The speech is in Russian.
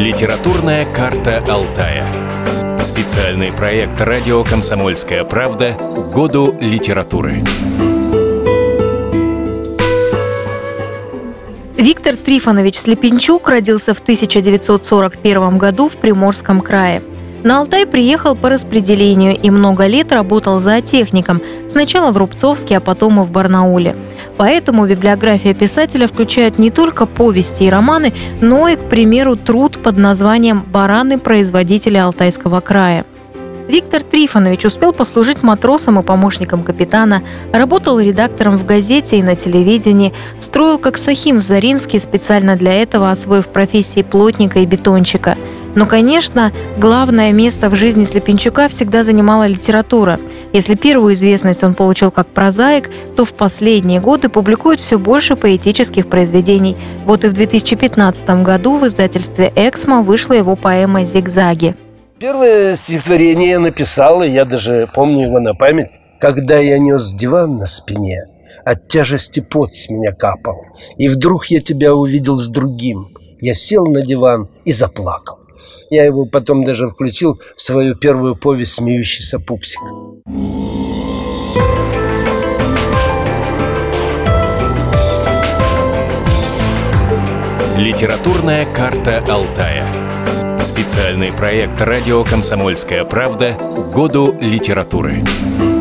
Литературная карта Алтая. Специальный проект радио «Комсомольская правда» к Году литературы. Виктор Трифонович Слепенчук родился в 1941 году в Приморском крае. На Алтай приехал по распределению и много лет работал зоотехником, сначала в Рубцовске, а потом и в Барнауле. Поэтому библиография писателя включает не только повести и романы, но и, к примеру, труд под названием «Бараны-производители Алтайского края». Виктор Трифонович успел послужить матросом и помощником капитана, работал редактором в газете и на телевидении, строил как сахим в Заринске, специально для этого освоив профессии плотника и бетонщика. Но, конечно, главное место в жизни Слепенчука всегда занимала литература. Если первую известность он получил как прозаик, то в последние годы публикует все больше поэтических произведений. Вот и в 2015 году в издательстве «Эксмо» вышла его поэма «Зигзаги». Первое стихотворение я написал, и я даже помню его на память. Когда я нес диван на спине, от тяжести пот с меня капал, и вдруг я тебя увидел с другим. Я сел на диван и заплакал. Я его потом даже включил в свою первую повесть «Смеющийся пупсик». Литературная карта Алтая. Специальный проект радио «Комсомольская правда» к Году литературы.